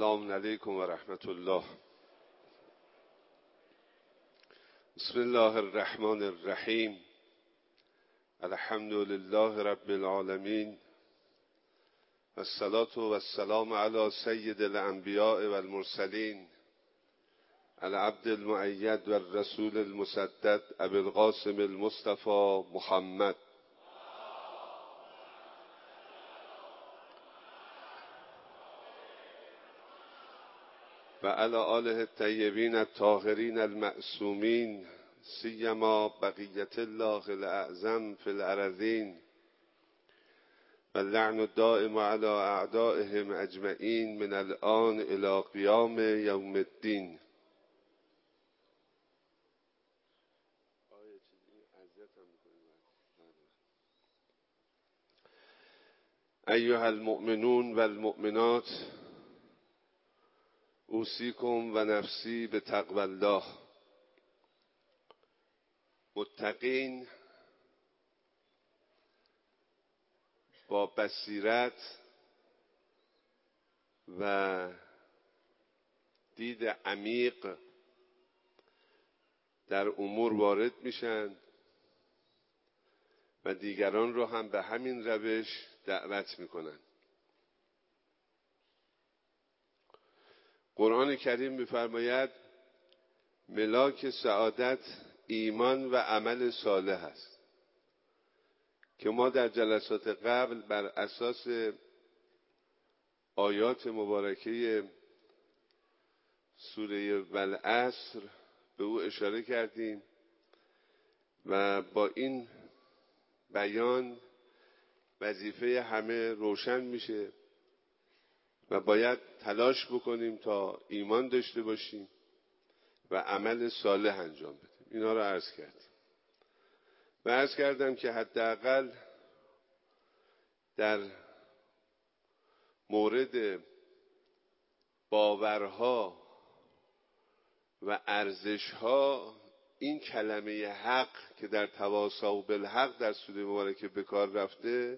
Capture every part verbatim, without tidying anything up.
السلام علیکم و رحمت الله. بسم الله الرحمن الرحیم. الحمد لله رب العالمین و الصلاة و السلام علی سید الانبیاء و المرسلین العبد المؤید و الرسول المسدد ابی القاسم المصطفى محمد و علی آله الطیبین الطاهرین المعصومین سیما بقیت الله الاعظم فی الارضین و اللعن الدائم علی اعدائهم اجمعین من الآن الی قیام یوم الدین. ایها المؤمنون و المؤمنات، اوصیکم و نفسی به تقوی الله. متقین با بصیرت و دید عمیق در امور وارد میشن و دیگران رو هم به همین روش دعوت میکنن. قرآن کریم می‌فرماید ملاک سعادت ایمان و عمل صالح است که ما در جلسات قبل بر اساس آیات مبارکه سوره والعصر به او اشاره کردیم و با این بیان وظیفه همه روشن میشه و باید تلاش بکنیم تا ایمان داشته باشیم و عمل صالح انجام بدیم. اینا رو عرض کردیم و عرض کردم که حداقل در مورد باورها و ارزشها این کلمه حق که در تواصی بالحق در سوره مبارکه به کار رفته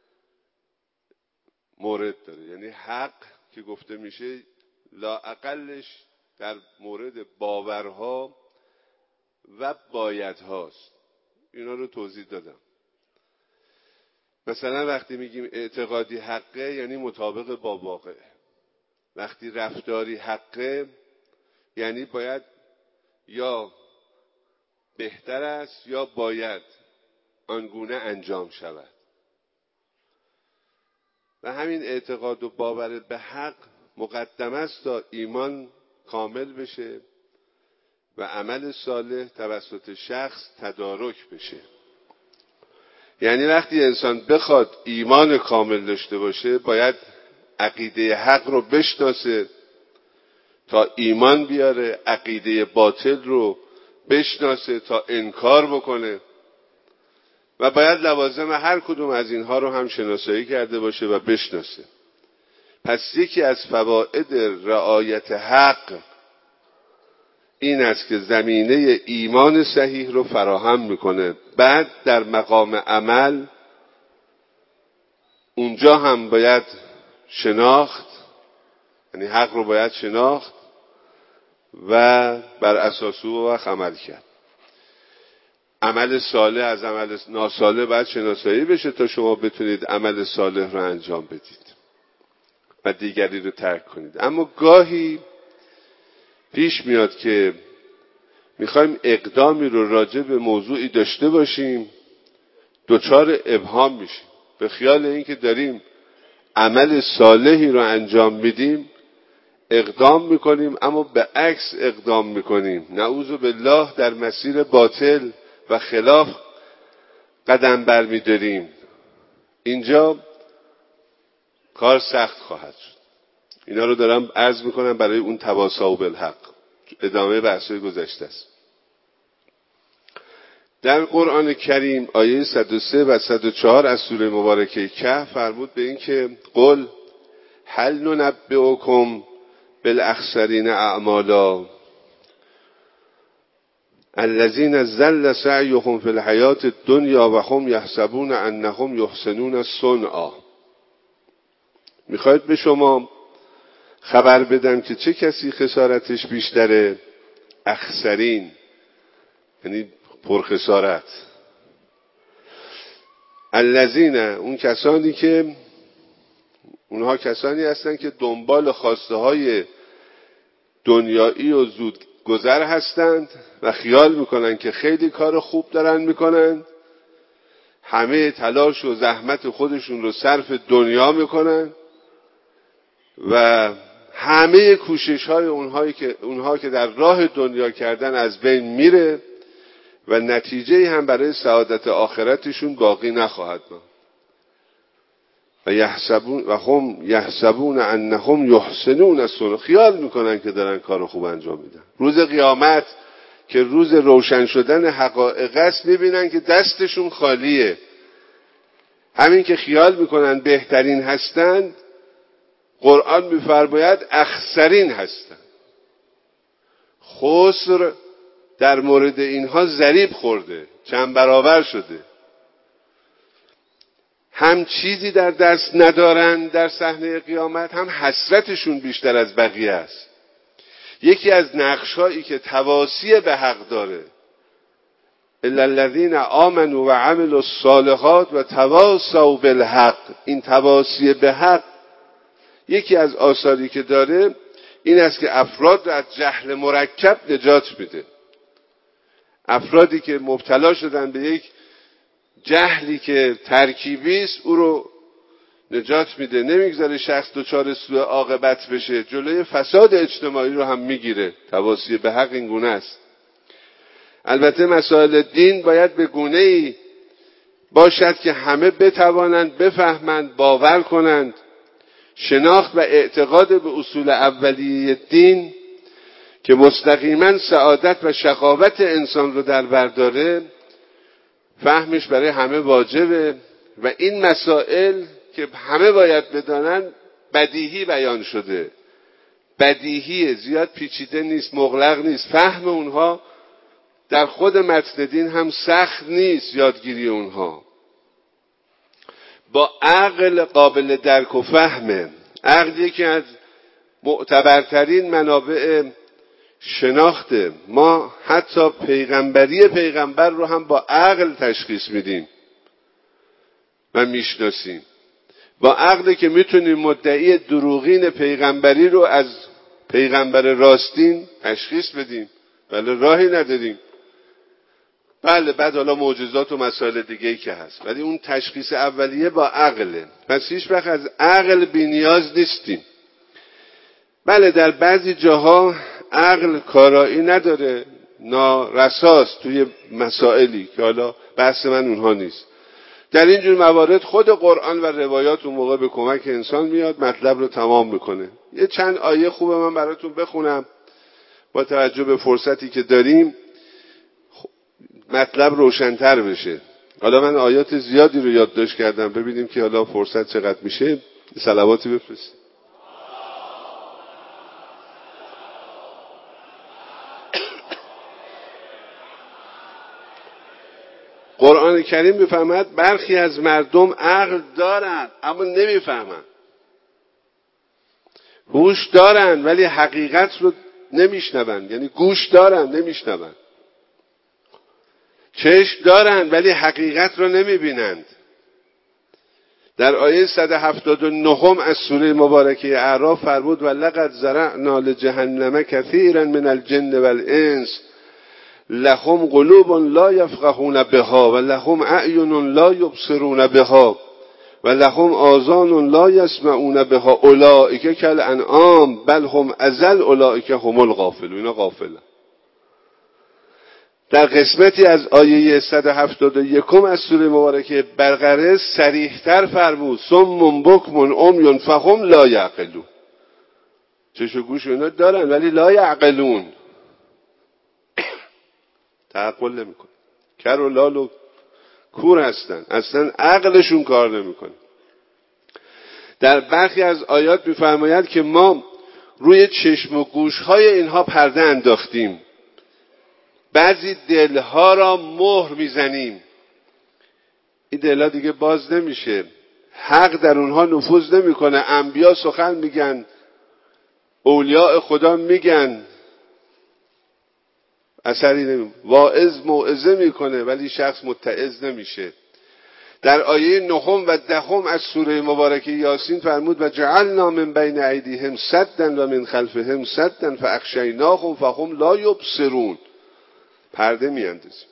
مورد داره. یعنی حق که گفته میشه لااقلش در مورد باورها و بایدهاست. اینا رو توضیح دادم. مثلا وقتی میگیم اعتقادی حقه یعنی مطابق با واقع. وقتی رفتاری حقه یعنی باید یا بهتر است یا باید آنگونه انجام شود. و همین اعتقاد و باور به حق مقدم است تا ایمان کامل بشه و عمل صالح توسط شخص تدارک بشه. یعنی وقتی انسان بخواد ایمان کامل داشته باشه باید عقیده حق رو بشناسه تا ایمان بیاره، عقیده باطل رو بشناسه تا انکار بکنه و باید لوازم هر کدوم از اینها رو هم شناسایی کرده باشه و بشناسه. پس یکی از فواید رعایت حق این است که زمینه ایمان صحیح رو فراهم میکنه. بعد در مقام عمل اونجا هم باید شناخت، یعنی حق رو باید شناخت و بر اساس او عمل کرد. عمل صالح از عمل ناصالح باید شناسایی بشه تا شما بتونید عمل صالح رو انجام بدید و دیگری رو ترک کنید. اما گاهی پیش میاد که میخوایم اقدامی رو راجع به موضوعی داشته باشیم دچار ابهام میشیم. به خیال اینکه داریم عمل صالحی رو انجام میدیم اقدام میکنیم اما به عکس اقدام میکنیم. نعوذ بالله در مسیر باطل و خلاف قدم برمیداریم. اینجا کار سخت خواهد شد. اینا رو دارم عرض میکنم برای اون تواصی بالحق. ادامه بحث‌های گذشته است. در قرآن کریم آیه صد و سه و صد و چهار از سوره مبارکه کهف فرمود به این که قل هل ننبئکم بالاخسرین اعمالا الذين ضل سعيهم في الحياة الدنيا وهم يحسبون انهم يحسنون صنعا. میخواید به شما خبر بدم که چه کسی خسارتش بیشتره؟ اخسرین، یعنی پرخسارت. الذین، اون کسانی که اونها کسانی هستن که دنبال خواسته های دنیایی و زود گذر هستند و خیال میکنن که خیلی کار خوب دارن میکنن، همه تلاش و زحمت خودشون رو صرف دنیا میکنن و همه کوشش های اونهایی که اونها که در راه دنیا کردن از بین میره و نتیجه هم برای سعادت آخرتشون باقی نخواهد ماند. و یحسبون و هم یحسبون انهم یحسنون صنعا، خیال میکنن که دارن کار خوب انجام میدن. روز قیامت که روز روشن شدن حقایق است میبینن که دستشون خالیه. همین که خیال میکنن بهترین هستند، قرآن میفرماید اخسرین هستند. خسر در مورد اینها ضریب خورده، چند برابر شده. هم چیزی در دست ندارن در صحنه قیامت، هم حسرتشون بیشتر از بقیه است. یکی از نقشایی که تواصی به حق داره، الا الذین آمنوا و عملوا الصالحات و تواصوا بالحق، این تواصی به حق یکی از آثاری که داره این است که افراد را از جهل مرکب نجات میده. افرادی که مبتلا شدن به یک جهلی که ترکیبی است او رو نجات میده، نمیگذاره شخص دچار سوء عاقبت بشه، جلوی فساد اجتماعی رو هم میگیره. تواصی به حق این گونه است. البته مسائل دین باید به گونه‌ای باشد که همه بتوانند بفهمند، باور کنند. شناخت و اعتقاد به اصول اولیه دین که مستقیما سعادت و شقاوت انسان رو در بر داره، فهمش برای همه واجبه و این مسائل که همه باید بدانن بدیهی بیان شده. بدیهیه، زیاد پیچیده نیست، مغلق نیست. فهم اونها در خود متن دین هم سخت نیست، یادگیری اونها با عقل قابل درک و فهمه. عقل یکی از معتبرترین منابع شناخته. ما حتی پیغمبری پیغمبر رو هم با عقل تشخیص میدیم و میشناسیم. با عقلی که میتونیم مدعی دروغین پیغمبری رو از پیغمبر راستین تشخیص بدیم. بله، راهی نداریم. بله، بعد حالا معجزات و مسائل دیگه‌ای که هست، ولی اون تشخیص اولیه با عقله. پس هیچ وقت از عقل بی‌نیاز نیستیم. بله، در بعضی جاها عقل کارایی نداره، نارساست توی مسائلی که حالا بحث من اونها نیست. در اینجور موارد خود قرآن و روایات اون موقع به کمک انسان میاد، مطلب رو تمام میکنه. یه چند آیه خوبه من براتون بخونم با توجه به فرصتی که داریم مطلب روشن‌تر بشه. حالا من آیات زیادی رو یادداشت کردم، ببینیم که حالا فرصت چقدر میشه. صلواتی بفرستید. قرآن کریم میفهمد برخی از مردم عقل دارن اما نمیفهمن، هوش دارن ولی حقیقت رو نمیشنون، یعنی گوش دارن نمیشنون، چشم دارن ولی حقیقت رو نمیبینند. در آیه صد و هفتاد و نه از سوره مبارکه اعراف فرمود ولقد زرعنا لجهنم کثیرا من الجن والانس لهم قلوب لا یفقهون بها و لهم اعین لا یبصرون بها و لهم آذان لا یسمعون بها اولئک کالانعام بل هم اضل اولئک هم الغافلون. اینا غافلن. در قسمتی از آیه صد و هفتاد و یک از سوره مبارکه بقره صریح‌تر فرمود صم بکم عمی فهم لا یعقلون. چشم و گوش اینا دارن ولی لا یعقلون، تعقل نمی‌کنن، کر و لال و کور هستن، اصلا عقلشون کار نمی‌کنه. در برخی از آیات می‌فرماید که ما روی چشم و گوش‌های اینها پرده انداختیم، بعضی دلها را مهر میزنیم. این دلها دیگه باز نمیشه، حق در اونها نفوذ نمیکنه. انبیا سخن میگن، اولیاء خدا میگن اثری نمی واعظ موعظه میکنه ولی شخص متعظ نمیشه. در آیه نهم و دهم از سوره مبارکه یاسین فرمود و جعلنا من بین ایدیهم سدا و من خلفهم سدا فاغشیناهم فهم لا یبصرون. پرده میاندازیم.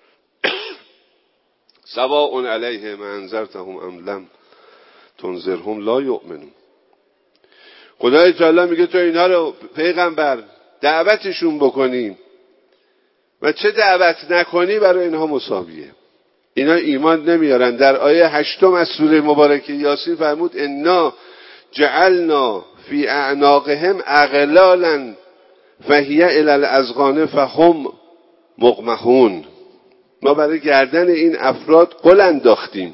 سواء علیهم انذرتهم ام لم تنذرهم لا یؤمنون. خدای تعالی میگه تو اینا رو پیغمبر دعوتشون بکنیم و چه دعوت نکنی برای اینها مساویه. اینا ایمان نمیارن. در آیه هشتم از سوره مبارکه یاسین فرمود انا جعلنا فی اعناقهم اغلالا فهی الی الاذقان فهم مقمحون. ما برای گردن این افراد قل انداختیم.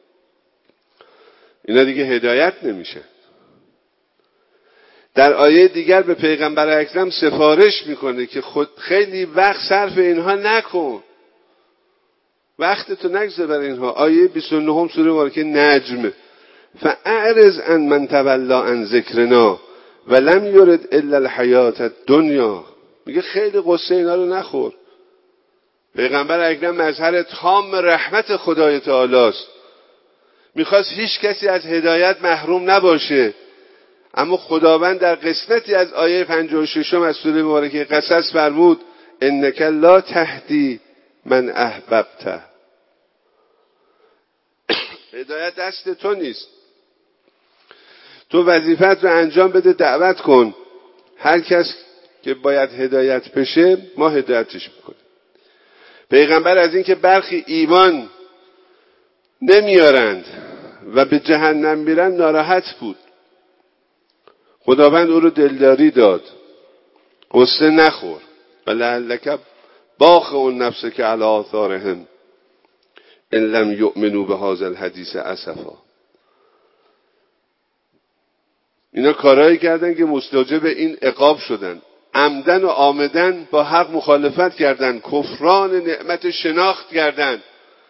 اینا دیگه هدایت نمیشه. در آیه دیگر به پیغمبر اکرم سفارش میکنه که خود خیلی وقت صرف اینها نکن، وقتتو نگذار برای اینها. آیه بیست و نه سوره مبارکه نجم فاعرض عن من تولی عن ذکرنا ولم یرد الا الحیات الدنیا. میگه خیلی قصه اینا رو نخور. پیغمبر اکرم مظهر تام رحمت خدای تعالی است. میخواست هیچ کسی از هدایت محروم نباشه، اما خداوند در قسمتی از آیه پنجاه و شش از سوره مبارکه قصص فرمود انک لا تهدی من احببته. هدایت دست تو نیست. تو وظیفت رو انجام بده، دعوت کن. هر کس که باید هدایت بشه ما هدایتش میکنیم. پیغمبر از این که برخی ایمان نمیارند و به جهنم میرن ناراحت بود. خداوند او رو دلداری داد. قصه نخور. ولعلک باخع نفسک علی آثارهم ان لم یؤمنوا بهذا الحدیث اسفا. اینا کارهایی کردن که مستوجب این عقاب شدن. عمدن و آمدن با حق مخالفت کردن، کفران نعمت شناخت کردن.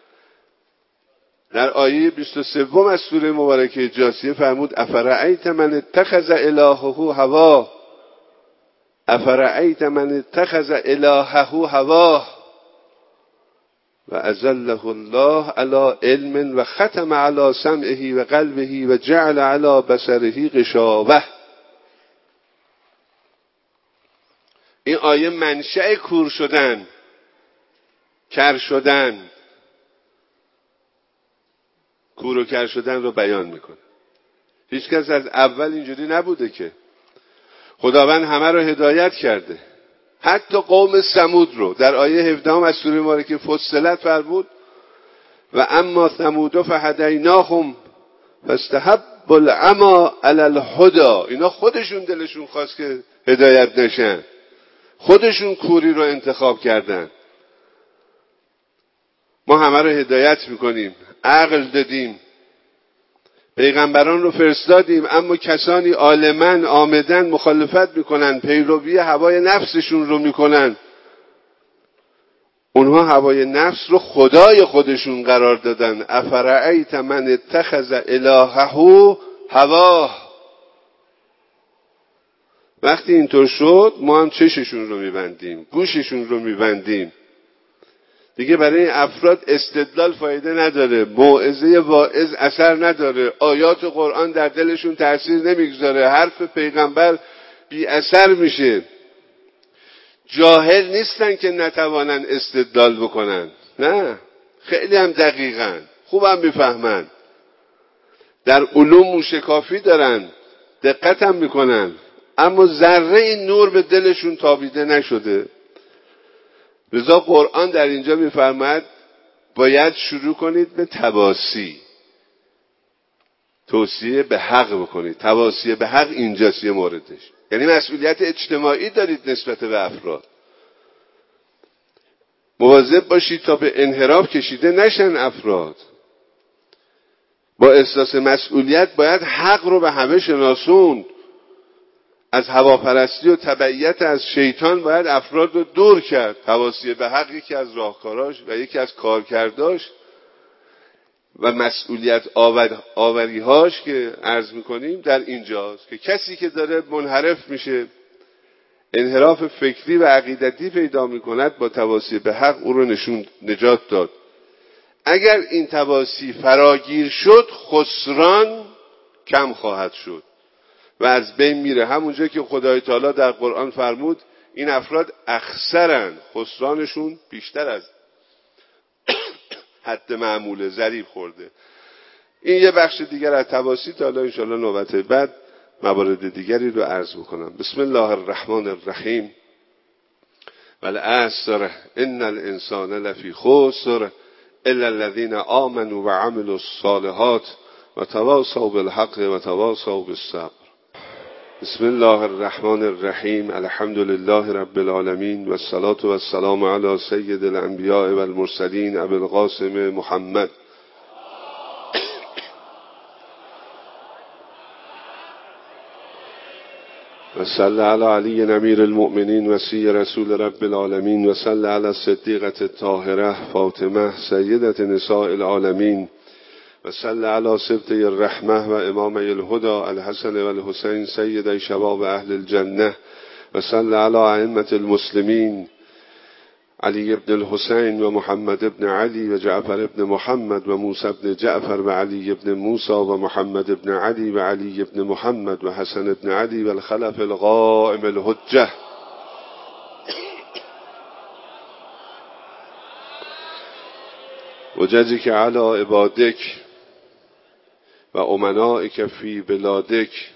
در آیه بیست و سه از سوره مبارکه جاثیه فرمود افرأیت من اتخذ الهه هواه افرأیت من اتخذ الهه هواه و اذله الله علی علم و ختم علی سمعه و قلبه و جعل علی بصره غشاوه. این آیه منشأ کور شدن، کر شدن، کور و کر شدن رو بیان میکنه. هیچ کس از اول اینجوری نبوده که. خداوند همه رو هدایت کرده. حتی قوم ثمود رو در آیه هفده از سوره مبارکه فصلت فرمود و اما ثمود فهدیناهم فاستحبوا العمی علی الهدی. اینا خودشون دلشون خواست که هدایت نشن، خودشون کوری رو انتخاب کردن. ما همه رو هدایت میکنیم، عقل دادیم، پیغمبران رو فرستادیم، اما کسانی عالمن آمدن مخالفت میکنن، پیروی هوای نفسشون رو میکنن. اونها هوای نفس رو خدای خودشون قرار دادن. افرأیت من اتخذ الهه هواه. وقتی اینطور شد ما هم چششون رو میبندیم، گوششون رو میبندیم. دیگه برای این افراد استدلال فایده نداره، موعظه واعظ اثر نداره، آیات قرآن در دلشون تأثیر نمیگذاره، حرف پیغمبر بی اثر میشه. جاهل نیستن که نتوانن استدلال بکنن، نه، خیلی هم دقیقن، خوبم میفهمن، در علوم موشکافی دارن، دقت هم میکنن، اما ذره این نور به دلشون تابیده نشده. لذا قرآن در اینجا میفرماید باید شروع کنید به تواصی، توصیه به حق بکنید. تواصی به حق اینجاست یه موردش، یعنی مسئولیت اجتماعی دارید نسبت به افراد. مواظب باشید تا به انحراف کشیده نشن افراد. با احساس مسئولیت باید حق رو به همه شناسوند. از هواپرستی و تبعیت از شیطان باید افراد رو دور کرد. تواصی به حق یکی از راهکاراش و یکی از کارکرداش و مسئولیت آوریهاش که عرض میکنیم در اینجاست که کسی که داره منحرف میشه، انحراف فکری و عقیدتی پیدا میکند، با تواصی به حق او رو نشون نجات داد. اگر این تواصی فراگیر شد، خسران کم خواهد شد و از بین میره. همونجا که خدای تعالی در قرآن فرمود این افراد اخسرن، خسرانشون بیشتر از حد معموله، ضریب خورده. این یه بخش دیگر از تواصی، تا حالا انشاءالله نوبت بعد موارد دیگری رو عرض بکنم. بسم الله الرحمن الرحیم. والعصر ان الانسان لفی خسر الا الذين آمنوا وعملوا الصالحات وتواصوا بالحق وتواصوا بالصبر. بسم الله الرحمن الرحیم. الحمد لله رب العالمین والصلاة والسلام علی سید الانبیاء والمرسلین ابی القاسم محمد و صلی علی علی امیر المؤمنین وصی رسول رب العالمین و صلی علی الصدیقة الطاهرة فاطمه سیدة نساء العالمین و صلی علی سبطه الرحمه و امامه الهدى الحسن و الحسین سیدی شباب اهل الجنه و صلی علی ائمة المسلمین علی ابن الحسین و محمد ابن علی و جعفر ابن محمد و موسی ابن جعفر و علی ابن موسی و محمد ابن علی و علی ابن محمد و حسن ابن علی و الخلف القائم الحجه و جزی که علی عبادک و امنائک فی بلادک.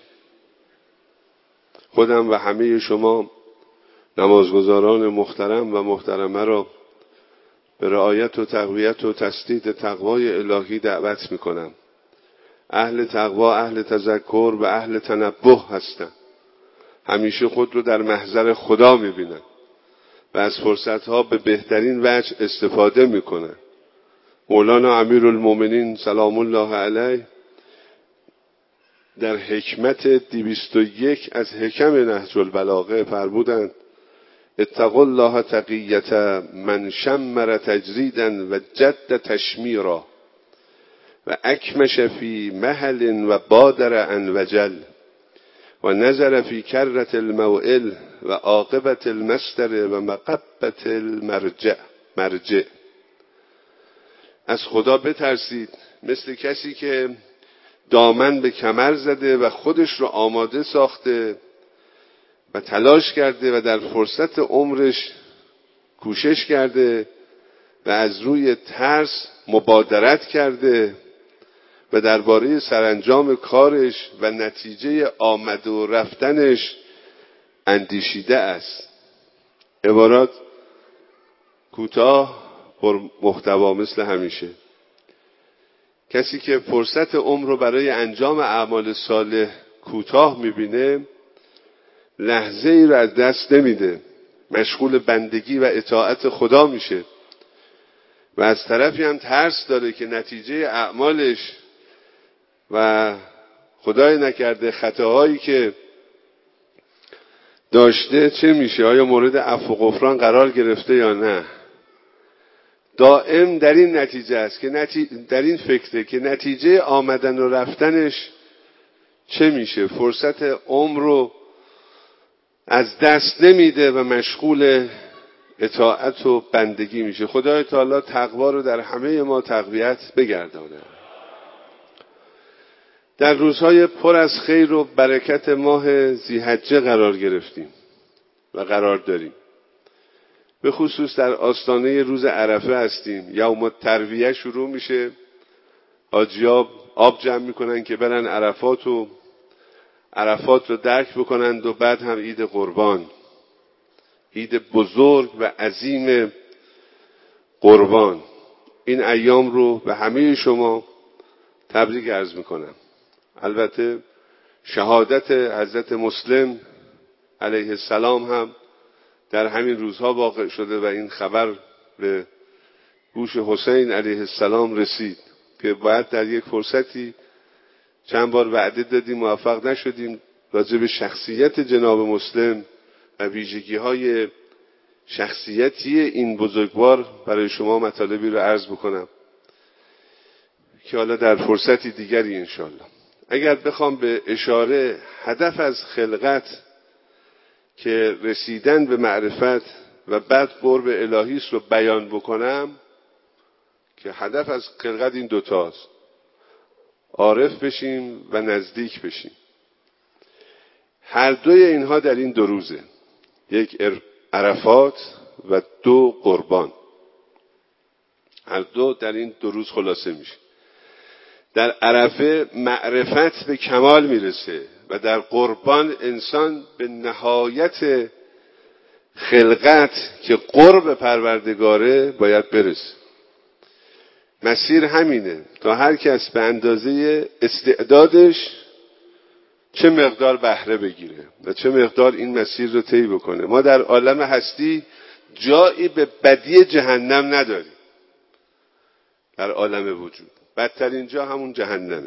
خودم و همه شما نمازگزاران محترم و محترمه را به رعایت و تقویت و تسدید تقوای الهی دعوت میکنم. اهل تقوا، اهل تذکر و اهل تنبه هستند. همیشه خود رو در محضر خدا میبینن و از فرصتها به بهترین وجه استفاده میکنن. مولانا امیرالمومنین سلام الله علیه در حکمت دویست و یک از حکم نهج البلاغه فرمودند اتقوا الله تقیة من شمر تجریدا و جد تشمیرا و اکمش فی محل و بادر ان وجل و نظر فی کرة الموئل و عاقبت المصدر و مقبت المرجع مرجع. از خدا بترسید مثل کسی که دامن به کمر زده و خودش رو آماده ساخته و تلاش کرده و در فرصت عمرش کوشش کرده و از روی ترس مبادرت کرده و درباره سرانجام کارش و نتیجه آمد و رفتنش اندیشیده است. عبارات کوتاه پر محتوا مثل همیشه. کسی که فرصت عمر رو برای انجام اعمال صالح کوتاه میبینه لحظه ای رو از دست نمیده، مشغول بندگی و اطاعت خدا میشه و از طرفی هم ترس داره که نتیجه اعمالش و خدای نکرده خطاهایی که داشته چه میشه، آیا مورد عفو و غفران قرار گرفته یا نه. دائم در این نتیجه است که نتی... در این فکره که نتیجه آمدن و رفتنش چه میشه، فرصت عمر رو از دست نمیده و مشغول اطاعت و بندگی میشه. خدای تعالی تقوا رو در همه ما تقویت بگردانه. در روزهای پر از خیر و برکت ماه ذی‌حجه قرار گرفتیم و قرار داریم. به خصوص در آستانه روز عرفه هستیم. یوم الترویه شروع میشه، حاجی‌ها آب جمع میکنن که برن عرفات و عرفات رو درک بکنند و بعد هم عید قربان، عید بزرگ و عظیم قربان. این ایام رو به همه شما تبریک عرض میکنم. البته شهادت حضرت مسلم علیه السلام هم در همین روزها واقع شده و این خبر به گوش حسین علیه السلام رسید که باید در یک فرصتی چند بار وعده دادیم موفق نشدیم راجع به شخصیت جناب مسلم و ویژگی های شخصیتی این بزرگوار برای شما مطالبی رو عرض بکنم که حالا در فرصتی دیگری انشالله اگر بخوام به اشاره هدف از خلقت که رسیدن به معرفت و بعد قرب الهی است رو بیان بکنم، که هدف از خلقت این دوتاست: عارف بشیم و نزدیک بشیم. هر دوی اینها در این دو روزه، یک عرفات و دو قربان. هر دو در این دو روز خلاصه میشه. در عرفه معرفت به کمال میرسه و در قربان انسان به نهایت خلقت که قرب پروردگاره باید برسه. مسیر همینه تا هر کس به اندازه استعدادش چه مقدار بهره بگیره و چه مقدار این مسیر رو طی بکنه. ما در عالم هستی جایی به بدی جهنم نداریم. در عالم وجود بدترین جا همون جهنمه.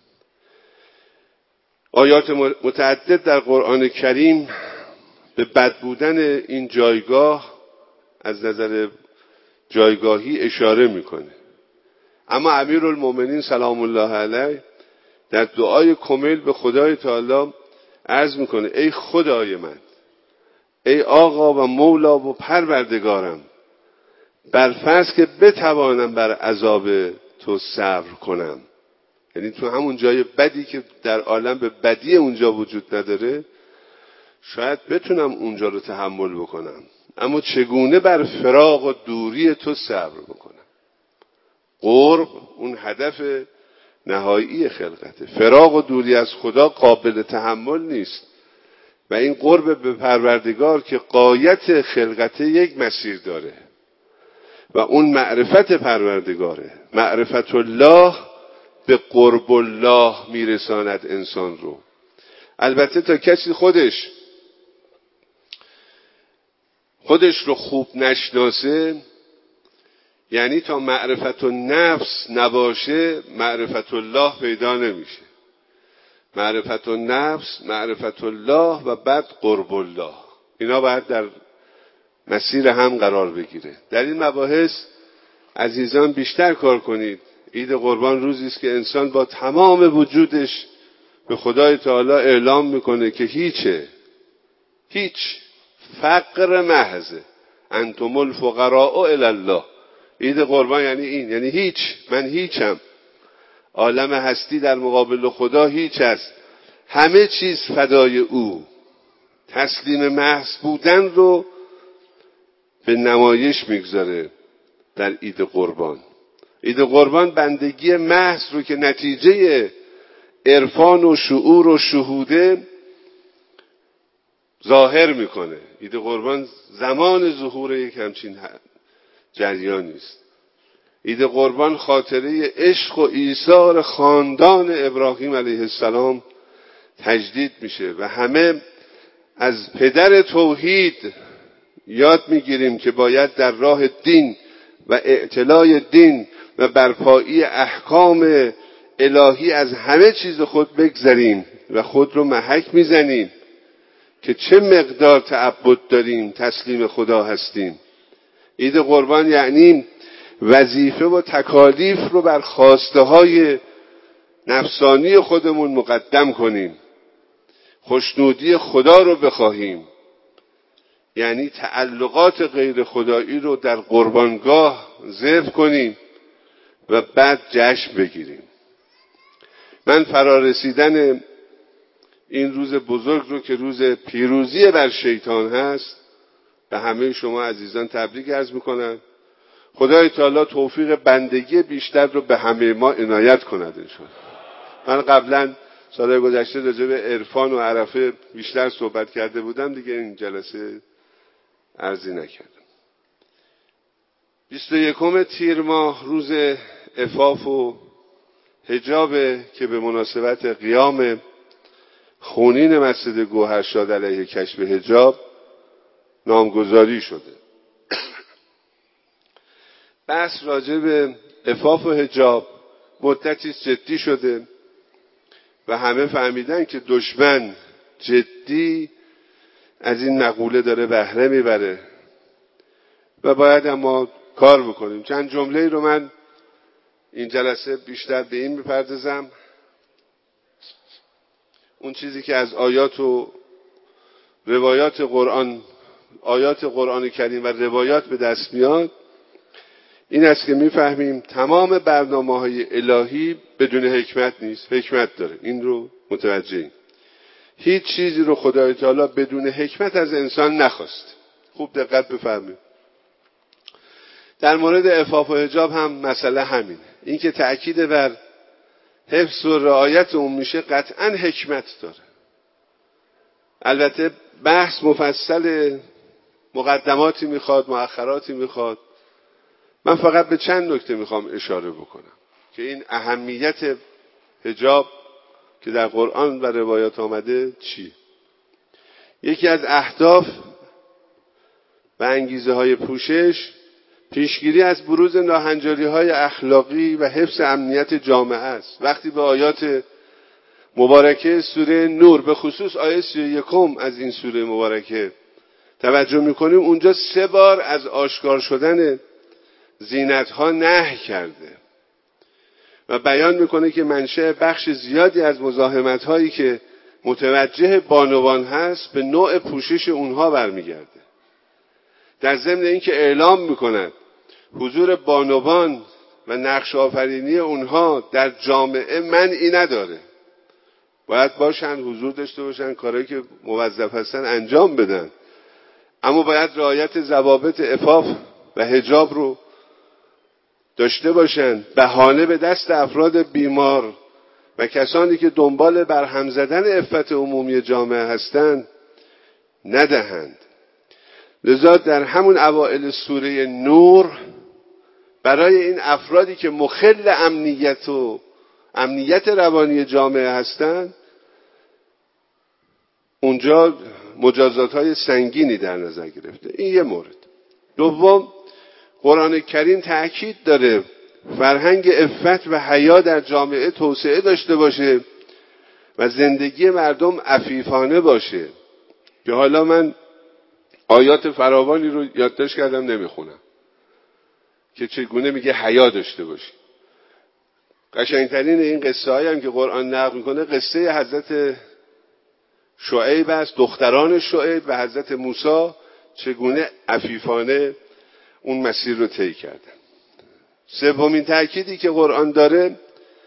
آیات متعدد در قرآن کریم به بد بودن این جایگاه از نظر جایگاهی اشاره میکنه. اما امیرالمومنین سلام الله علیه در دعای کمیل به خدای تعالی عرض میکنه: ای خدای من، ای آقا و مولا و پروردگارم، بر فرض که بتوانم بر عذاب تو صبر کنم. یعنی تو همون جای بدی که در عالم به بدی اونجا وجود نداره شاید بتونم اونجا رو تحمل بکنم، اما چگونه بر فراق و دوری تو صبر بکنم؟ قرب اون هدف نهایی خلقته. فراق و دوری از خدا قابل تحمل نیست و این قرب به پروردگار که غایت خلقته یک مسیر داره و اون معرفت پروردگاره. معرفت الله به قرب الله میرساند انسان رو. البته تا کسی خودش خودش رو خوب نشناسه، یعنی تا معرفت النفس نباشه معرفت الله پیدا نمیشه. معرفت النفس، معرفت الله و بعد قرب الله، اینا باید در مسیر هم قرار بگیره. در این مباحث عزیزان بیشتر کار کنید. عید قربان روزی است که انسان با تمام وجودش به خدای تعالی اعلام میکنه که هیچه، هیچ، فقر محضه، انتم الفقراء الی الله. عید قربان یعنی این، یعنی هیچ، من هیچم. عالم هستی در مقابل خدا هیچ است، همه چیز فدای او. تسلیم محض بودن رو به نمایش میگذاره در عید قربان. عید قربان بندگی محض رو که نتیجه عرفان و شعور و شهوده ظاهر میکنه. عید قربان زمان ظهور یک همچین جریانی است. عید قربان خاطره عشق و ایثار خاندان ابراهیم علیه السلام تجدید میشه و همه از پدر توحید یاد میگیریم که باید در راه دین و اعتلاء دین و برپایی احکام الهی از همه چیز خود بگذریم و خود رو محک میزنیم که چه مقدار تعبد داریم، تسلیم خدا هستیم. عید قربان یعنی وظیفه و تکالیف رو بر خواسته های نفسانی خودمون مقدم کنیم، خوشنودی خدا رو بخواهیم، یعنی تعلقات غیر خدایی رو در قربانگاه ذبح کنیم و بعد جشن بگیریم. من فرارسیدن این روز بزرگ رو که روز پیروزی بر شیطان هست به همه شما عزیزان تبریک عرض میکنم. خدای تعالی توفیق بندگی بیشتر رو به همه ما عنایت کند انشاءالله. من قبلا سال گذشته راجع به عرفان و عرفه بیشتر صحبت کرده بودم، دیگه این جلسه عرضی نکردم. بیست و یکم تیر ماه روز عفاف و حجاب که به مناسبت قیام خونین مسجد گوهرشاد علیه کشف حجاب نامگذاری شده. بحث راجع به عفاف و حجاب مدتی جدی شده و همه فهمیدن که دشمن جدی از این مقوله داره بهره میبره و باید اما کار بکنیم. چند جمله رو من این جلسه بیشتر به این میپردازم اون چیزی که از آیات و روایات قرآن آیات قرآن کریم و روایات به دست میاد این است که میفهمیم تمام برنامه‌های الهی بدون حکمت نیست، حکمت داره. این رو متوجهیم. هیچ چیزی رو خدای تعالی بدون حکمت از انسان نخواست. خوب دقت بفرمایید. در مورد عفاف و حجاب هم مسئله همینه. این که تأکید بر حفظ و رعایت اون میشه قطعا حکمت داره. البته بحث مفصل مقدماتی میخواد، مؤخراتی میخواد. من فقط به چند نکته میخوام اشاره بکنم که این اهمیت حجاب که در قرآن و روایات آمده چی؟ یکی از اهداف و انگیزه های پوشش پیشگیری از بروز ناهنجاری های اخلاقی و حفظ امنیت جامعه است. وقتی به آیات مبارکه سوره نور به خصوص آیه سی و یکم از این سوره مبارکه توجه میکنیم اونجا سه بار از آشکار شدن زینت ها نهی کرده و بیان میکنه که منشأ بخش زیادی از مزاحمت هایی که متوجه بانوان هست به نوع پوشش اونها برمیگرده. در ضمن اینکه اعلام میکند حضور بانوان و نقش آفرینی اونها در جامعه منعی نداره، باید باشن، حضور داشته باشن، کارهایی که موظف هستن انجام بدن، اما باید رعایت ضوابط عفاف و حجاب رو داشته باشن. بهانه به دست افراد بیمار و کسانی که دنبال برهم زدن عفت عمومی جامعه هستند ندهند. لذا در همون اوائل سوره نور برای این افرادی که مخل امنیت و امنیت روانی جامعه هستند اونجا مجازات های سنگینی در نظر گرفته. این یه مورد. دوم، قرآن کریم تأکید داره فرهنگ عفت و حیا در جامعه توسعه داشته باشه و زندگی مردم عفیفانه باشه که حالا من آیات فراوانی رو یادداشت کردم نمیخونم که چگونه میگه حیا داشته باشی. قشنگترین این قصه هایی هم که قرآن نقل میکنه قصه حضرت شعیب است، دختران شعیب و حضرت موسی چگونه عفیفانه اون مسیر رو طی کردن. سومین تأکیدی که قرآن داره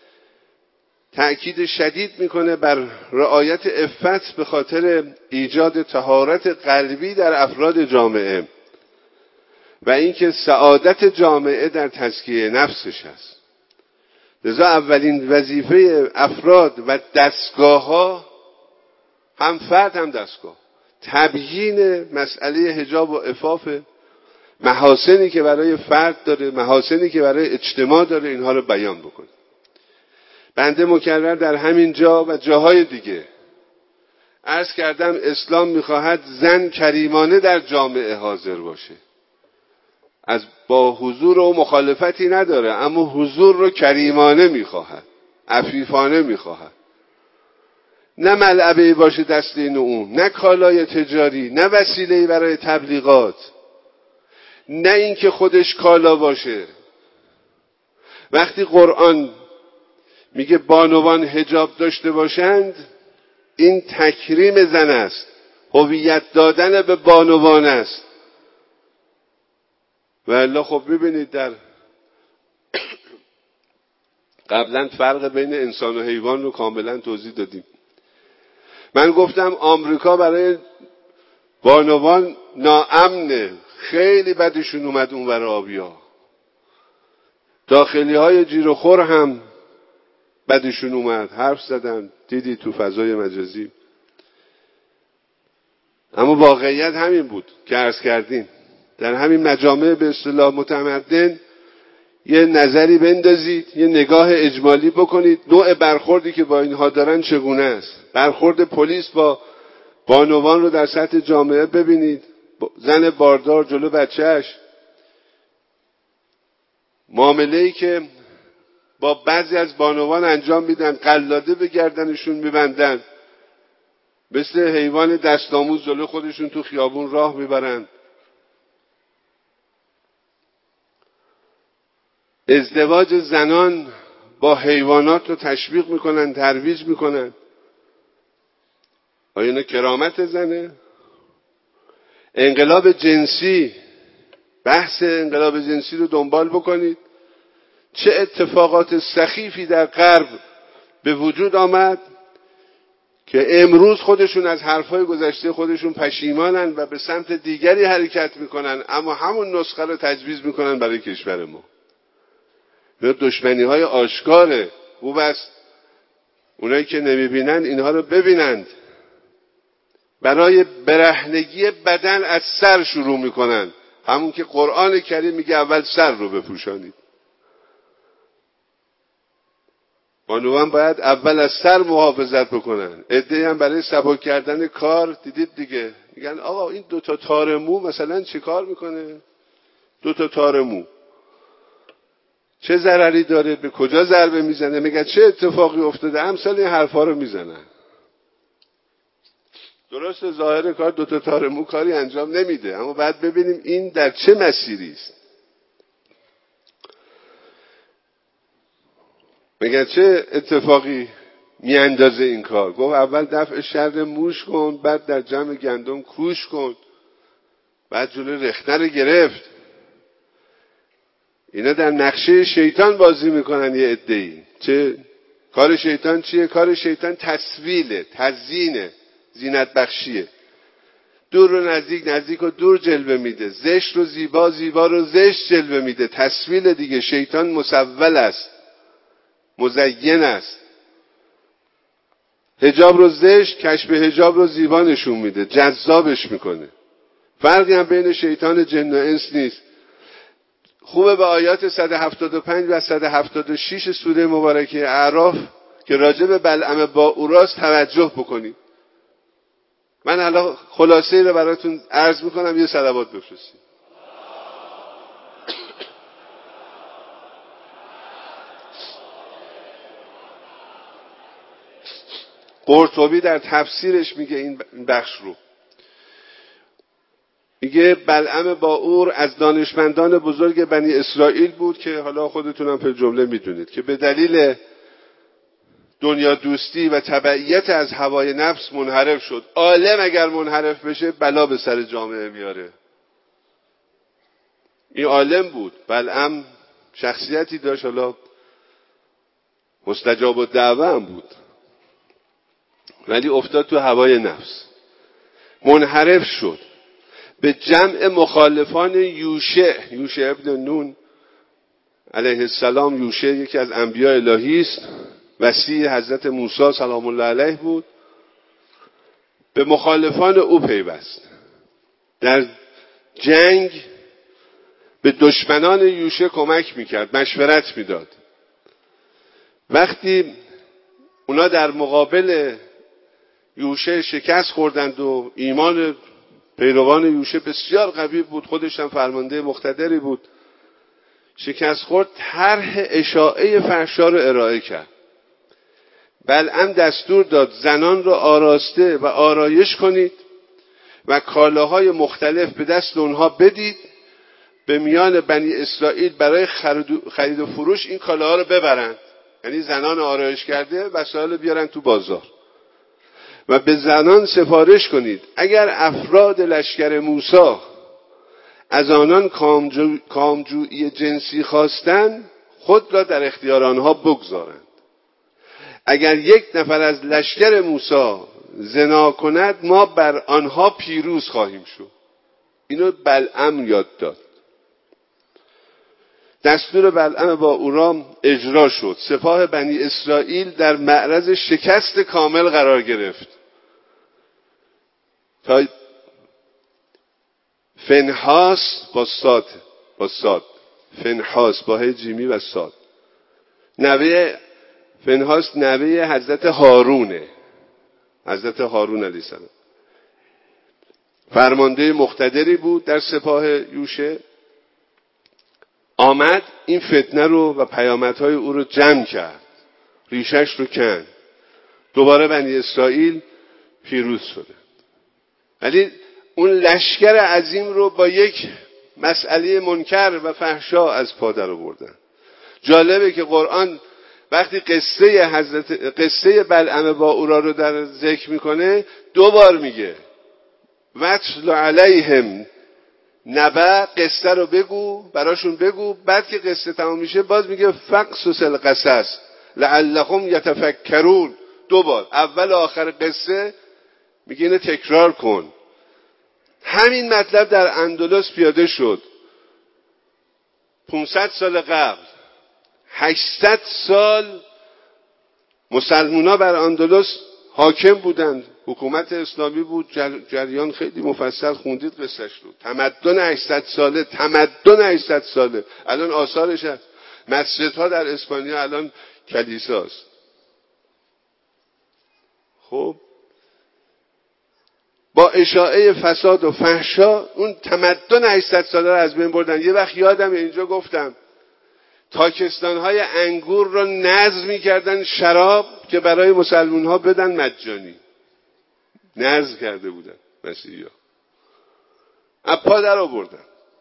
تأکید شدید میکنه بر رعایت عفت به خاطر ایجاد طهارت قلبی در افراد جامعه و اینکه سعادت جامعه در تزکیه نفسش است. لذا اولین وظیفه افراد و دستگاه ها هم فرد هم دستگاه تبیین مسئله حجاب و عفاف، محاسنی که برای فرد داره، محاسنی که برای اجتماع داره، اینها رو بیان بکنه. بنده مکرر در همین جا و جاهای دیگه عرض کردم اسلام میخواهد زن کریمانه در جامعه حاضر باشه. از با حضور و مخالفتی نداره، اما حضور رو کریمانه میخواهد، عفیفانه میخواهد. نه ملعبه‌ای باشه دست این و اون، نه کالای تجاری، نه وسیله‌ای برای تبلیغات، نه اینکه خودش کالا باشه. وقتی قرآن میگه بانوان حجاب داشته باشند این تکریم زن است، هویت دادن به بانوان است. و الا خب ببینید در قبلا فرق بین انسان و حیوان رو کاملا توضیح دادیم. من گفتم آمریکا برای بانوان ناامنه، خیلی بدشون اومد اون ور آبیا. داخلی های جیر و خور هم بدشون اومد، حرف زدن، دیدی تو فضای مجازی. اما واقعیت همین بود که عرض کردیم. در همین مجامع به اصطلاح متمدن یه نظری بندازید، یه نگاه اجمالی بکنید نوع برخوردی که با اینها دارن چگونه است. برخورد پلیس با بانوان رو در سطح جامعه ببینید، زن باردار جلو بچهش، معامله‌ای که با بعضی از بانوان انجام میدن، قلاده به گردنشون میبندن، مثل حیوان دستآموز جلو خودشون تو خیابون راه میبرن. ازدواج زنان با حیوانات رو تشویق میکنن، ترویج میکنن. آیا اینا کرامت زنه؟ انقلاب جنسی، بحث انقلاب جنسی رو دنبال بکنید. چه اتفاقات سخیفی در غرب به وجود آمد که امروز خودشون از حرفای گذشته خودشون پشیمانن و به سمت دیگری حرکت میکنن، اما همون نسخه رو تجویز میکنن برای کشور ما. دشمنی های آشکاره. خوب است اونایی که نمیبینن اینها رو ببینند. برای برهنگی بدن از سر شروع میکنن، همون که قرآن کریم میگه اول سر رو بپوشانید. بانوان باید اول از سر محافظت بکنن. عده‌ای هم برای سبک کردن کار دیدید دیگه، میگن آقا این دو تا تار مو مثلا چی کار میکنه؟ دو تا تار مو چه ضرری داره؟ به کجا ضربه میزنه؟ میگن چه اتفاقی افتاده؟ امثال این حرفا رو میزنن. درست ظاهر کار دو تا تار مو کاری انجام نمیده، اما بعد ببینیم این در چه مسیری است. میگن چه اتفاقی میاندازه این کار؟ گفت اول دفع شر موش کن، بعد در جمع گندم کوش کن، بعد جلوی رخنه رو گرفت. اینا در نقشه شیطان بازی میکنن یه عده‌ای. چه کار شیطان چیه؟ کار شیطان تسویله، تزیینه، زینت بخشیه. دور رو نزدیک، نزدیک رو دور جلوه میده، زشت رو زیبا، زیبا رو زشت جلوه میده. تسویل دیگه. شیطان مسول است، مزین است. حجاب رو زشت، کشف حجاب رو زیبا نشون میده، جذابش میکنه. فرقی هم بین شیطان جن و انس نیست. خوبه به آیات صد و هفتاد و پنج و صد و هفتاد و شش سوره مبارکه اعراف که راجع به بلعم باعوراست توجه بکنید. من الان خلاصه رو براتون عرض میکنم، یه صلوات بفرستید. قرطبی در تفسیرش میگه این بخش رو، میگه بلعم باعور از دانشمندان بزرگ بنی اسرائیل بود که حالا خودتونم پر جمله میدونید که به دلیل دنیا دوستی و تبعیت از هوای نفس منحرف شد. عالم اگر منحرف بشه بلا به سر جامعه میاره. این عالم بود. بلعم شخصیتی داشت، حالا مستجاب الدعوه هم بود، ولی افتاد تو هوای نفس، منحرف شد. به جمع مخالفان یوشع، یوشع ابن نون علیه السلام، یوشع یکی از انبیاء الهی است، وصی حضرت موسی سلام الله علیه بود. به مخالفان او پیوست. در جنگ به دشمنان یوشع کمک میکرد، مشورت میداد. وقتی اونا در مقابل یوشع شکست خوردند و ایمان پیروان یوشع بسیار قوی بود، خودش هم فرمانده مقتدری بود، شکست خورد، طرح اشاعه فحشا رو ارائه کرد. بلعم دستور داد زنان رو آراسته و آرایش کنید و کالاهای مختلف به دست اونها بدید، به میان بنی اسرائیل برای خرید و فروش این کالاها رو ببرند. یعنی زنان آرایش کرده وسایل بیارن تو بازار و به زنان سفارش کنید اگر افراد لشکر موسی از آنان کامجو... کامجویی جنسی خواستند خود را در اختیار آنها بگذارند. اگر یک نفر از لشکر موسی زنا کند ما بر آنها پیروز خواهیم شد. اینو بلعم یاد داد. دستور بلعم باعور اجرا شد. سپاه بنی اسرائیل در معرض شکست کامل قرار گرفت. تا فنحاس با صاد با صاد فنحاس با هی جیمی و صاد، نوه فنحاس نوه حضرت هارونه، حضرت هارون علیه السلام، فرمانده مقتدری بود در سپاه یوشع. آمد این فتنه رو و پیامدهای او رو جمع کرد، ریشش رو کند. دوباره بنی اسرائیل پیروز شده. ولی اون لشکر عظیم رو با یک مسئله منکر و فحشا از پا در آوردن. جالبه که قرآن وقتی قصه حضرت قصه بلعم با اورا رو در ذکر میکنه دو بار میگه وَاتْلُ عَلَیْهِمْ نبأ، قصه رو بگو براشون بگو. بعد که قصه تمام میشه باز میگه فقصص القصص لعلهم یتفکرون. دو بار، اول و آخر قصه میگه اینو تکرار کن. همین مطلب در اندلس پیاده شد پانصد سال قبل. هشتصد سال مسلمونا بر اندلس حاکم بودند، حکومت اسلامی بود، جریان خیلی مفصل خوندید قصهش رو. تمدن هشتصد ساله، تمدن هشتصد ساله. الان آثارش هست، مسجدها در اسپانیا الان کلیساست. خب با اشاعه فساد و فحشا اون تمدن هشتصد ساله رو از بین بردن. یه وقت یادم اینجا گفتم تاکستان‌های انگور رو نذر می‌کردن شراب که برای مسلمان‌ها بدن مجانی. نذر کرده بودن مسیحی‌ها، اپا در آوردن.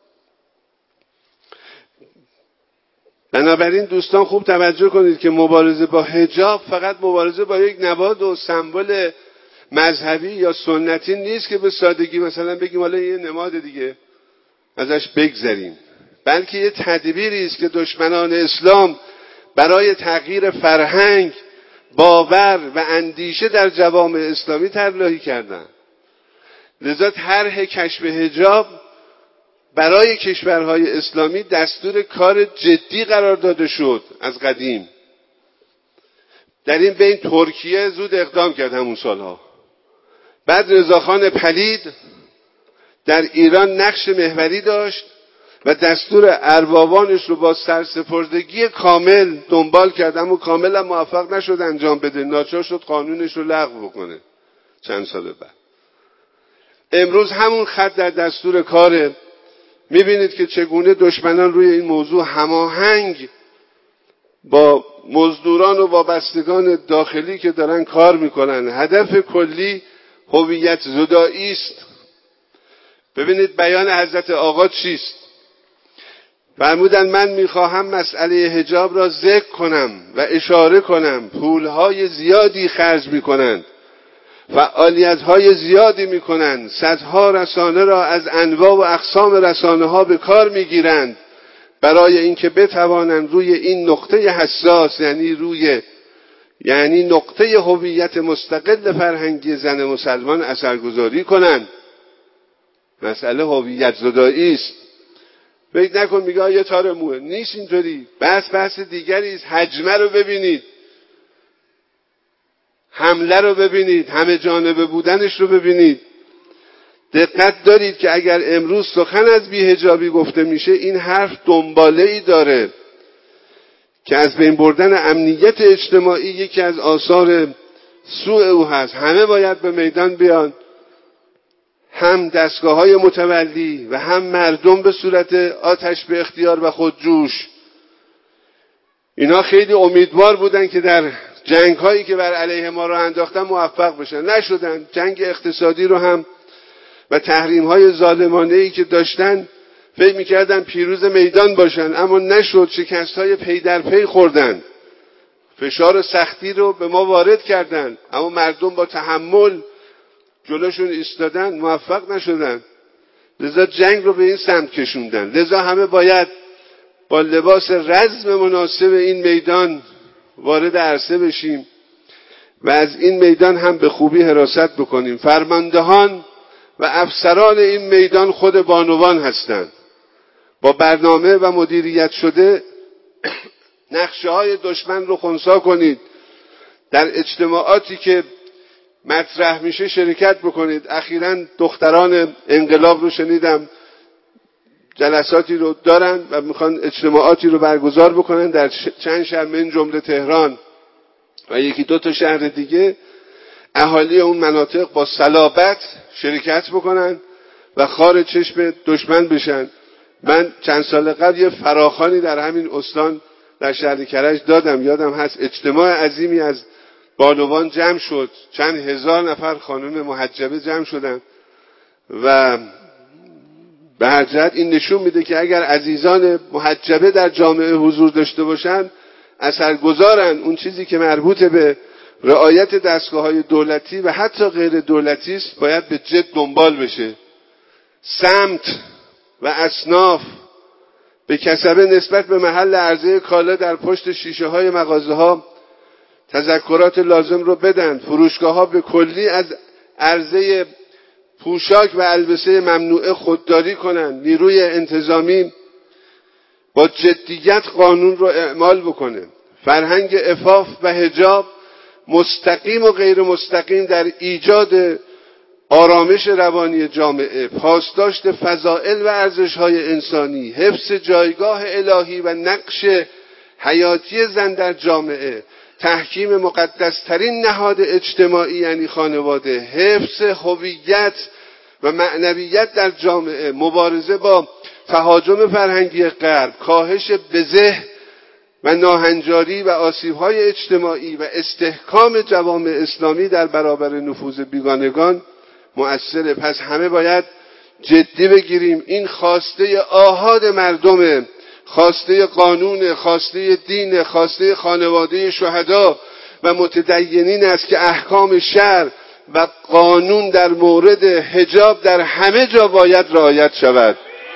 بنابراین دوستان خوب توجه کنید که مبارزه با حجاب فقط مبارزه با یک نبات و سمبل مذهبی یا سنتی نیست که به سادگی مثلا بگیم حالا یه نماد دیگه ازش بگذریم، بلکه یه تدبیری است که دشمنان اسلام برای تغییر فرهنگ، باور و اندیشه در جوامع اسلامی طراحی کردن. لذا طرح کشف حجاب برای کشورهای اسلامی دستور کار جدی قرار داده شد از قدیم. در این بین ترکیه زود اقدام کرد همون سالها. بعد رضاخان پلید در ایران نقش محوری داشت و دستور اربابانش رو با سرسپردگی کامل دنبال کرد، اما کاملا موفق نشد انجام بده. ناچار شد قانونش رو لغو بکنه چند سال بعد. امروز همون خط در دستور کاره. میبینید که چگونه دشمنان روی این موضوع هماهنگ با مزدوران و وابستگان داخلی که دارن کار میکنن. هدف کلی هویت زدایی است. ببینید بیان حضرت آقا چیست؟ فرمودن من میخواهم مسئله حجاب را ذکر کنم و اشاره کنم. پولهای زیادی خرج میکنند، فعالیتهای زیادی میکنند، صدها رسانه را از انواع و اقسام رسانه ها به کار میگیرند برای اینکه بتوانند روی این نقطه حساس، یعنی روی یعنی نقطه هویت مستقل فرهنگی زن مسلمان اثرگذاری کنند. مسئله هویت زدایی است. فکر نکن میگه یه تار موه، نیست اینطوری. بحث بحث دیگری است. حجمه رو ببینید، حمله رو ببینید، همه جانبه بودنش رو ببینید. دقت دارید که اگر امروز سخن از بی‌حجابی گفته میشه این حرف دنباله ای داره که از بین بردن امنیت اجتماعی یکی از آثار سوء او هست. همه باید به میدان بیان، هم دستگاه‌های متولی و هم مردم به صورت آتش به اختیار و خودجوش. اینا خیلی امیدوار بودن که در جنگ‌هایی که بر علیه ما را انداختن موفق بشن، نشدن. جنگ اقتصادی رو هم و تحریم‌های ظالمانه‌ای که داشتن فکر می‌کردن پیروز میدان باشن، اما نشد. شکست‌های پی در پی خوردن، فشار و سختی رو به ما وارد کردن، اما مردم با تحمل جلوشون ایستادن، موفق نشدن. لذا جنگ رو به این سمت کشوندن. لذا همه باید با لباس رزم مناسب این میدان وارد عرصه بشیم و از این میدان هم به خوبی حراست بکنیم. فرماندهان و افسران این میدان خود بانوان هستند. با برنامه و مدیریت شده نقشه های دشمن رو خنثی کنید. در اجتماعاتی که مطرح میشه شرکت بکنید. اخیراً دختران انقلاب رو شنیدم جلساتی رو دارن و میخوان اجتماعاتی رو برگزار بکنن در چند شهر من جمله تهران و یکی دو تا شهر دیگه. اهالی اون مناطق با صلابت شرکت بکنن و خار چشم دشمن بشن. من چند سال قبل یه فراخوانی در همین استان در شهر کرج دادم، یادم هست. اجتماع عظیمی از بانوان جمع شد، چند هزار نفر خانم محجبه جمع شدن و به هر جهت این نشون میده که اگر عزیزان محجبه در جامعه حضور داشته باشن اثرگذارن. اون چیزی که مربوط به رعایت دستگاه‌های دولتی و حتی غیر دولتی است باید به جد دنبال بشه. سمت و اصناف به کسبه نسبت به محل عرضه کالا در پشت شیشه های مغازه ها تذکرات لازم رو بدن. فروشگاه ها به کلی از عرضه پوشاک و البسه ممنوعه خودداری کنن. نیروی انتظامی با جدیت قانون رو اعمال بکنه. فرهنگ عفاف و حجاب مستقیم و غیر مستقیم در ایجاد آرامش روانی جامعه، پاسداشت فضائل و ارزش‌های انسانی، حفظ جایگاه الهی و نقش حیاتی زن در جامعه، تحکیم مقدس‌ترین نهاد اجتماعی یعنی خانواده، حفظ هویت و معنویت در جامعه، مبارزه با تهاجم فرهنگی غرب، کاهش بزه و ناهنجاری و آسیب‌های اجتماعی و استحکام جوامع اسلامی در برابر نفوذ بیگانگان مؤثره. پس همه باید جدی بگیریم این خواسته آحاد مردمه، خواسته قانون، خواسته دین، خواسته خانواده شهدا و متدینین است که احکام شرع و قانون در مورد حجاب در همه جا باید رعایت شود.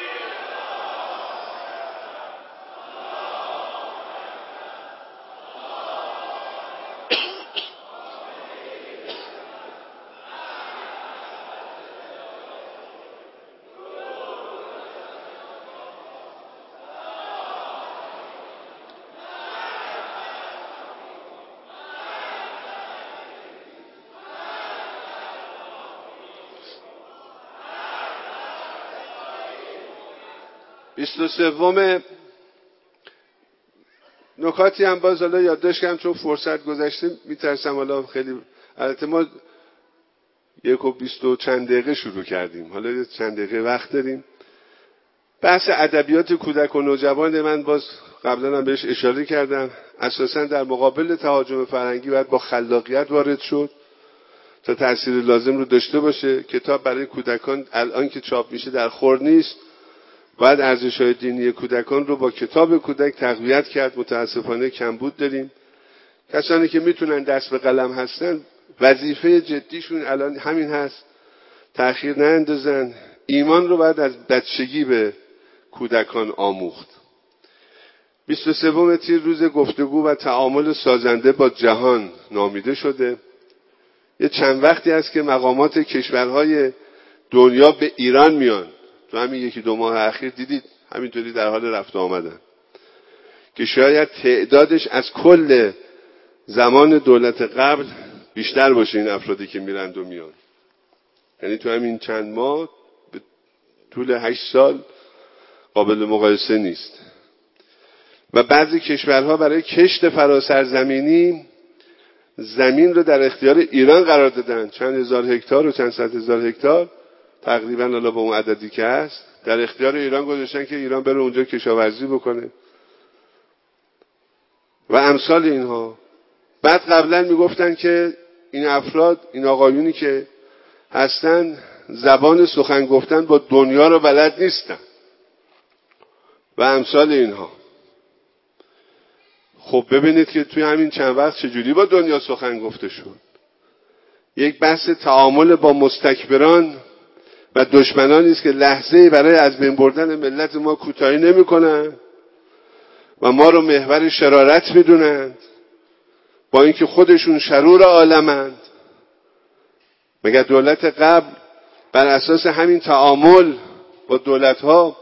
بیست و سوم نکاتی هم باز حالا یادداشت کردم چون فرصت گذشته میترسم حالا خیلی، البته ما یک و بیست و چند دقیقه شروع کردیم، حالا چند دقیقه وقت داریم. بحث ادبیات کودک و نوجوان من باز قبلا هم بهش اشاره کردم، اساسا در مقابل تهاجم فرهنگی باید با خلاقیت وارد شد تا تأثیر لازم رو داشته باشه. کتاب برای کودکان الان که چاپ میشه در خور نیست، باید ارزش‌های دینی کودکان رو با کتاب کودک تقویت کرد. متاسفانه کمبود داریم. کسانی که میتونن دست به قلم هستن وظیفه جدیشون الان همین هست، تأخیر ناندازن. ایمان رو باید از بچگی به کودکان آموخت. بیست و سوم تیر روز گفتگو و تعامل سازنده با جهان نامیده شده. یه چند وقتی است که مقامات کشورهای دنیا به ایران میان، تو همین یکی دو ماه اخیر دیدید همینطوری در حال رفت آمدن که شاید تعدادش از کل زمان دولت قبل بیشتر باشه این افرادی که میرند و میان. یعنی تو همین چند ماه به طول هشت سال قابل مقایسه نیست. و بعضی کشورها برای کشت فراسرزمینی زمین رو در اختیار ایران قرار دادن، چند هزار هکتار و چند صد هزار هکتار تقریبا، حالا با اون عددی که هست در اختیار ایران گذاشتن که ایران بره اونجا کشاورزی بکنه و امثال اینها. بعد قبلا میگفتن که این افراد، این آقایونی که هستن زبان سخن گفتن با دنیا رو بلد نیستن و امثال اینها. خب ببینید که توی همین چند وقت چجوری با دنیا سخن گفته شد. یک بحث تعامل با مستکبران و دشمنانی است که لحظه‌ای برای از بین بردن ملت ما کوتاهی نمی‌کنند و ما رو محور شرارت می‌دونند، با اینکه خودشون شرور عالمند. مگر دولت قبل بر اساس همین تعامل با دولت‌ها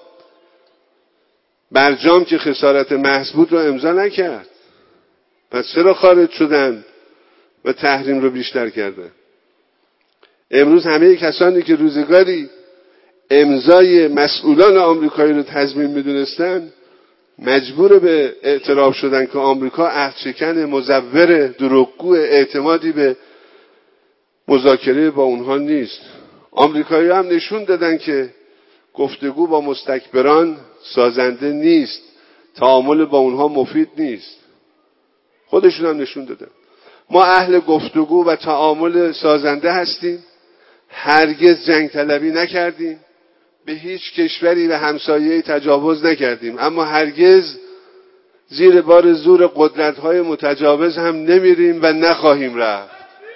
برجام که خسارت محض بود رو امضا نکرد؟ پس چرا خارج شدن و تحریم رو بیشتر کردن؟ امروز همه کسانی که روزگاری امضای مسئولان آمریکایی رو تضمین میدونستن مجبور به اعتراف شدن که آمریکا عهدشکن، مزور، دروغگو، اعتمادی به مذاکره با اونها نیست. آمریکایی هم نشون دادن که گفتگو با مستکبران سازنده نیست، تعامل با اونها مفید نیست. خودشون هم نشون دادن. ما اهل گفتگو و تعامل سازنده هستیم، هرگز جنگ طلبی نکردیم، به هیچ کشوری و همسایه‌ای تجاوز نکردیم، اما هرگز زیر بار زور قدرت‌های متجاوز هم نمیریم و نخواهیم رفت.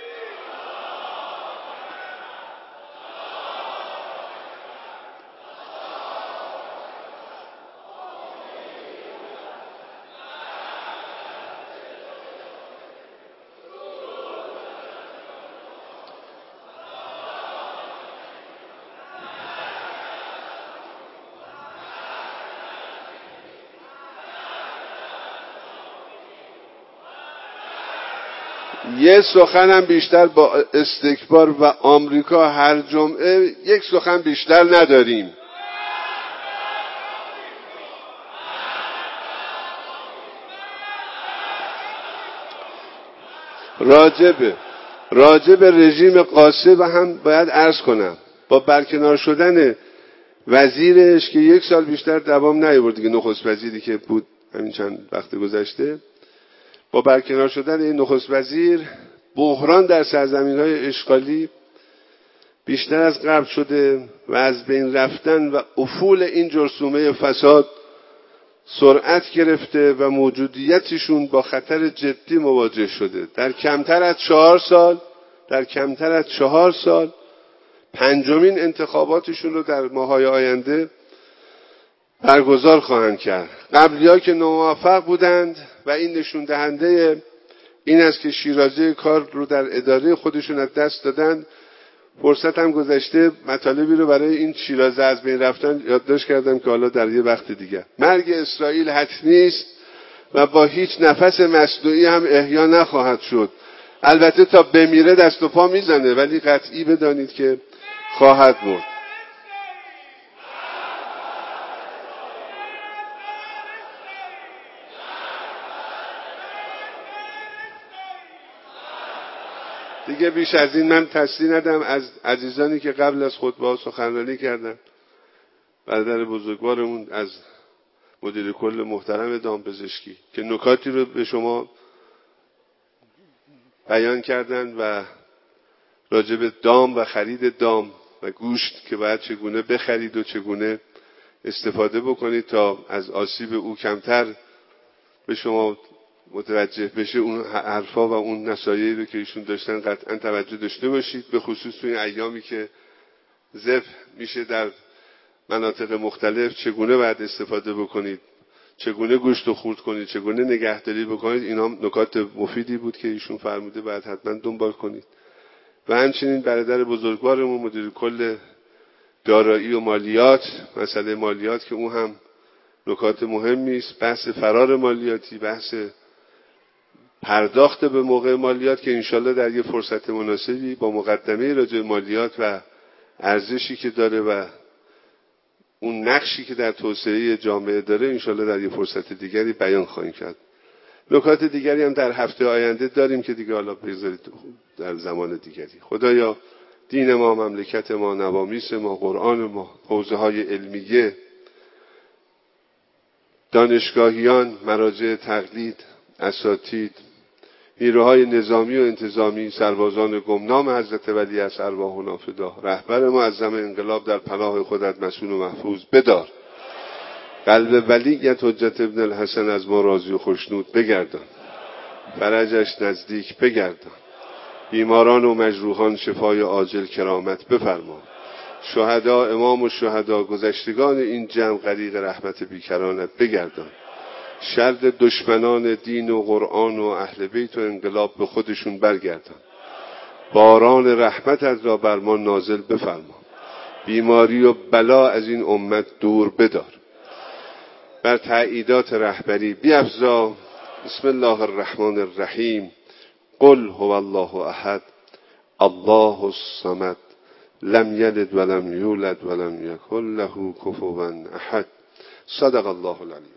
یه سخنم بیشتر با استکبار و آمریکا هر جمعه یک سخن بیشتر نداریم. راجبه راجب رژیم قاسم هم باید عرض کنم، با برکنار شدن وزیرش که یک سال بیشتر دوام نیاورد دیگه، نخست وزیری که بود همین چند وقت گذشته، با برکنار شدن این نخست وزیر بحران در سرزمین‌های اشغالی بیشتر از قبل شده و از بین رفتن و افول این جرثومه فساد سرعت گرفته و موجودیتشون با خطر جدی مواجه شده. در کمتر از چهار سال در کمتر از چهار سال پنجمین انتخاباتشون رو در ماه‌های آینده برگزار خواهند کرد. قبلی‌ها که ناموفق بودند و این نشون دهنده این است که شیرازه کار رو در اداره خودشون از دست دادن. فرصت هم گذشته مطالبی رو برای این شیرازه از بین رفتن یادداشت کردم که حالا در یه وقت دیگه. مرگ اسرائیل حتمی است و با هیچ نفس مصنوعی هم احیا نخواهد شد. البته تا بمیره دست و پا میزنه، ولی قطعی بدانید که خواهد مرد. دیگه بیش از این من تصدیح ندم از عزیزانی که قبل از خطبه سخنرانی کردن. برادر بزرگوارمون از مدیر کل محترم دامپزشکی که نکاتی رو به شما بیان کردن و راجع به دام و خرید دام و گوشت که باید چگونه بخرید و چگونه استفاده بکنید تا از آسیب او کمتر به شما متوجه بشه. اون حرفا و اون نصایحی رو که ایشون داشتن قطعا توجه داشته باشید، به خصوص تو این ایامی که ذبح میشه در مناطق مختلف چگونه باید استفاده بکنید، چگونه گوشت رو خورد کنید، چگونه نگهداری بکنید. اینا نکات مفیدی بود که ایشون فرموده باید حتما دنبال کنید. و همچنین برادر بزرگوارمون مدیر کل دارایی و مالیات، مسئله مالیات که اون هم نکات مهمی است، بحث فرار مالیاتی، بحث پرداخت به موقع مالیات که انشالله در یه فرصت مناسبی با مقدمه راجع مالیات و ارزشی که داره و اون نقشی که در توسعه جامعه داره انشالله در یه فرصت دیگری بیان خواهیم کرد. نکات دیگری هم در هفته آینده داریم که دیگه حالا بذارید در زمان دیگری. خدایا دین ما، مملکت ما، نوامیس ما، قرآن ما، حوزه های علمیه، دانشگاهیان، مراجع تقلید، اساتید، نیروهای نظامی و انتظامی، سربازان گمنام حضرت ولی از ارواحنا فدا، رهبر معظم انقلاب در پناه خودت مسئول و محفوظ بدار. قلب ولیت حجت ابن الحسن از ما راضی و خوشنود بگردان، فرجش نزدیک بگردان، بیماران و مجروحان شفای عاجل کرامت بفرما. شهدا، امام و شهدا، گذشتگان این جمع غریق رحمت بیکرانت بگردان. شر دشمنان دین و قرآن و اهل بیت و انقلاب به خودشون برگردان. باران رحمتت را بر ما نازل بفرما. بیماری و بلا از این امت دور بدار. بر تأییدات رهبری بیفزا. بسم الله الرحمن الرحیم. قل هو الله احد الله الصمد لم یلد ولم یولد ولم یکن له کفوا احد. صدق الله العلی.